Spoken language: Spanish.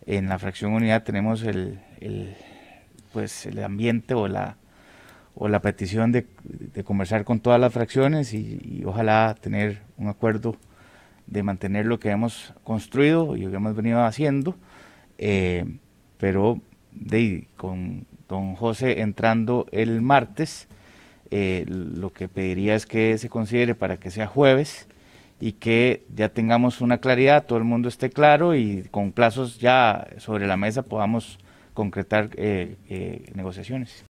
En la fracción unidad tenemos pues el ambiente o la petición de conversar con todas las fracciones y ojalá tener un acuerdo de mantener lo que hemos construido y lo que hemos venido haciendo, eh, pero con don José entrando el martes, lo que pediría es que se considere para que sea jueves y que ya tengamos una claridad, todo el mundo esté claro y con plazos ya sobre la mesa podamos concretar negociaciones.